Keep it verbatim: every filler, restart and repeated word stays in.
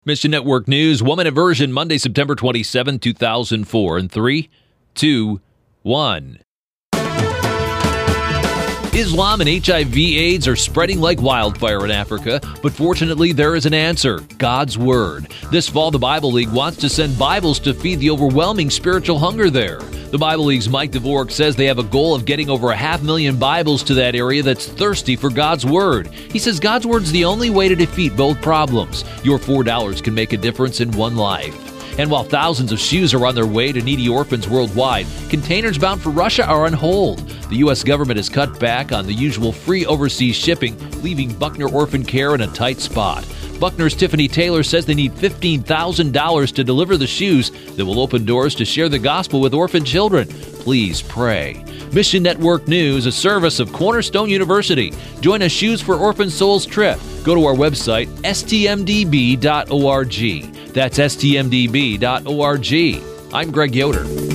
Mission Network News, one minute version, Monday, September twenty-seventh, two thousand four. In three, two, one. Islam and H I V AIDS are spreading like wildfire in Africa, but fortunately there is an answer: God's Word. This fall, the Bible League wants to send Bibles to feed the overwhelming spiritual hunger there. The Bible League's Mike Dvorak says they have a goal of getting over a half million Bibles to that area that's thirsty for God's Word. He says God's Word's the only way to defeat both problems. Your four dollars can make a difference in one life. And while thousands of shoes are on their way to needy orphans worldwide, containers bound for Russia are on hold. The U S government has cut back on the usual free overseas shipping, leaving Buckner Orphan Care in a tight spot. Buckner's Tiffany Taylor says they need fifteen thousand dollars to deliver the shoes that will open doors to share the gospel with orphan children. Please pray. Mission Network News, a service of Cornerstone University. Join a Shoes for Orphan Souls trip. Go to our website, S T M D B dot org. That's S T M D B dot org. I'm Greg Yoder.